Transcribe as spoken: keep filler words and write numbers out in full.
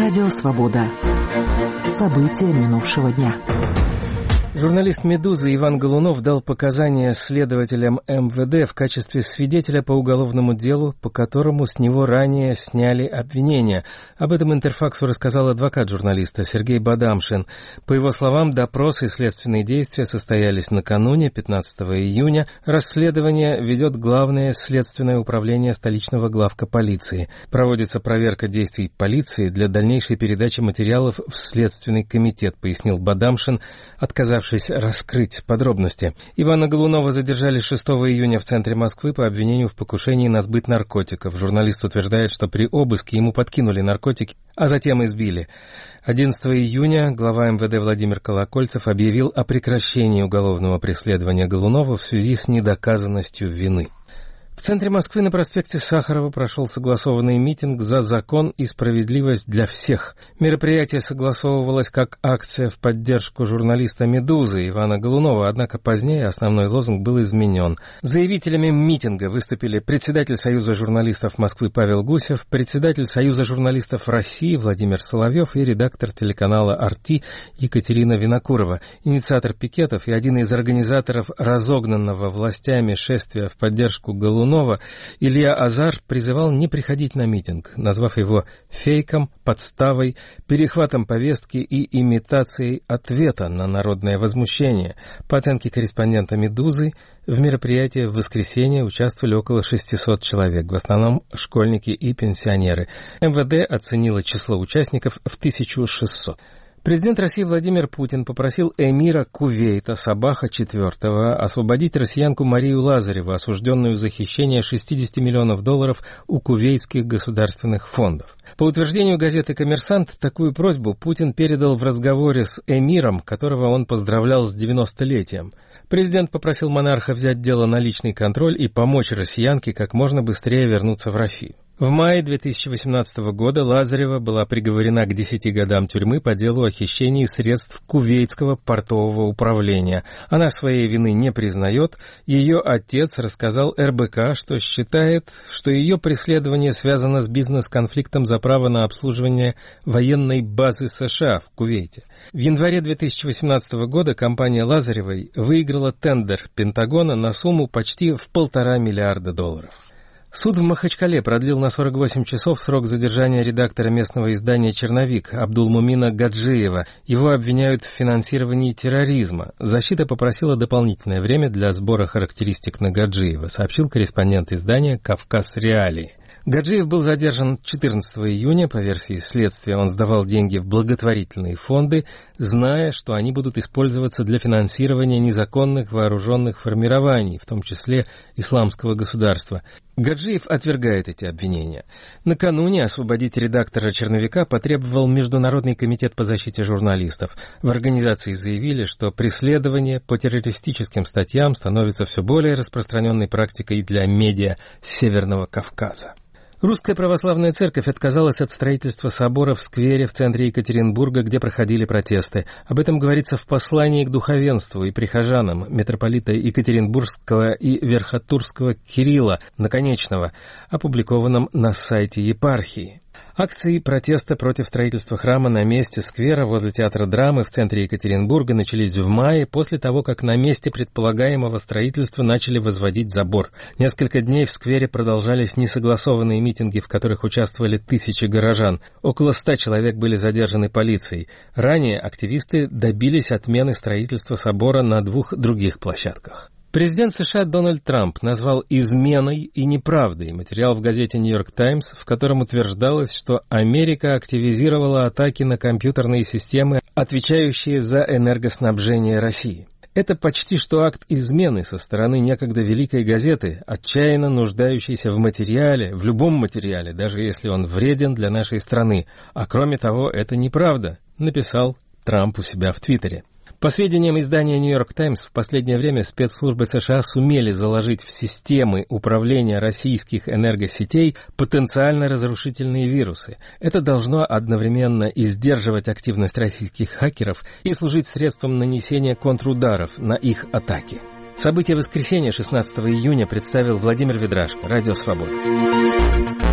Радио «Свобода». События минувшего дня. Журналист «Медузы» Иван Голунов дал показания следователям эм вэ дэ в качестве свидетеля по уголовному делу, по которому с него ранее сняли обвинения. Об этом «Интерфаксу» рассказал адвокат журналиста Сергей Бадамшин. По его словам, допрос и следственные действия состоялись накануне, пятнадцатого июня. Расследование ведет Главное следственное управление столичного главка полиции. Проводится проверка действий полиции для дальнейшей передачи материалов в Следственный комитет, пояснил Бадамшин, отказавшись раскрыть подробности. Ивана Голунова задержали шестого июня в центре Москвы по обвинению в покушении на сбыт наркотиков. Журналист утверждает, что при обыске ему подкинули наркотики, а затем избили. одиннадцатого июня глава эм вэ дэ Владимир Колокольцев объявил о прекращении уголовного преследования Голунова в связи с недоказанностью вины. В центре Москвы на проспекте Сахарова прошел согласованный митинг за закон и справедливость для всех. Мероприятие согласовывалось как акция в поддержку журналиста «Медузы» Ивана Голунова, однако позднее основной лозунг был изменен. Заявителями митинга выступили председатель Союза журналистов Москвы Павел Гусев, председатель Союза журналистов России Владимир Соловьев и редактор телеканала «Арти» Екатерина Винокурова. Инициатор пикетов и один из организаторов разогнанного властями шествия в поддержку Голунова Илья Азар призывал не приходить на митинг, назвав его фейком, подставой, перехватом повестки и имитацией ответа на народное возмущение. По оценке корреспондента «Медузы», в мероприятии в воскресенье участвовали около шестисот человек, в основном школьники и пенсионеры. эм вэ дэ оценило число участников в тысячу шестьсот. Президент России Владимир Путин попросил эмира Кувейта Сабаха четвёртого освободить россиянку Марию Лазареву, осужденную за хищение шестьдесят миллионов долларов у кувейтских государственных фондов. По утверждению газеты «Коммерсант», такую просьбу Путин передал в разговоре с эмиром, которого он поздравлял с девяностолетием. Президент попросил монарха взять дело на личный контроль и помочь россиянке как можно быстрее вернуться в Россию. В мае две тысячи восемнадцатого года Лазарева была приговорена к десяти годам тюрьмы по делу о хищении средств кувейтского портового управления. Она своей вины не признает. Ее отец рассказал эр бэ ка, что считает, что ее преследование связано с бизнес-конфликтом за право на обслуживание военной базы США в Кувейте. В январе две тысячи восемнадцатого года компания Лазаревой выиграла тендер Пентагона на сумму почти в полтора миллиарда долларов. Суд в Махачкале продлил на сорок восемь часов срок задержания редактора местного издания «Черновик» Абдулмумина Гаджиева. Его обвиняют в финансировании терроризма. Защита попросила дополнительное время для сбора характеристик на Гаджиева, сообщил корреспондент издания «Кавказ Реалии». Гаджиев был задержан четырнадцатого июня. По версии следствия, он сдавал деньги в благотворительные фонды, зная, что они будут использоваться для финансирования незаконных вооруженных формирований, в том числе исламского государства. Гаджиев отвергает эти обвинения. Накануне освободить редактора «Черновика» потребовал Международный комитет по защите журналистов. В организации заявили, что преследование по террористическим статьям становится все более распространенной практикой для медиа Северного Кавказа. Русская православная церковь отказалась от строительства собора в сквере в центре Екатеринбурга, где проходили протесты. Об этом говорится в послании к духовенству и прихожанам митрополита Екатеринбургского и Верхотурского Кирилла Наконечного, опубликованном на сайте епархии. Акции протеста против строительства храма на месте сквера возле театра драмы в центре Екатеринбурга начались в мае, после того, как на месте предполагаемого строительства начали возводить забор. Несколько дней в сквере продолжались несогласованные митинги, в которых участвовали тысячи горожан. Около ста человек были задержаны полицией. Ранее активисты добились отмены строительства собора на двух других площадках. Президент США Дональд Трамп назвал изменой и неправдой материал в газете «Нью-Йорк Таймс», в котором утверждалось, что Америка активизировала атаки на компьютерные системы, отвечающие за энергоснабжение России. Это почти что акт измены со стороны некогда великой газеты, отчаянно нуждающейся в материале, в любом материале, даже если он вреден для нашей страны. А кроме того, это неправда, написал Трамп у себя в Твиттере. По сведениям издания «Нью-Йорк Таймс», в последнее время спецслужбы США сумели заложить в системы управления российских энергосетей потенциально разрушительные вирусы. Это должно одновременно и сдерживать активность российских хакеров и служить средством нанесения контрударов на их атаки. События воскресенья шестнадцатого июня представил Владимир Ведрашко, Радио «Свобода».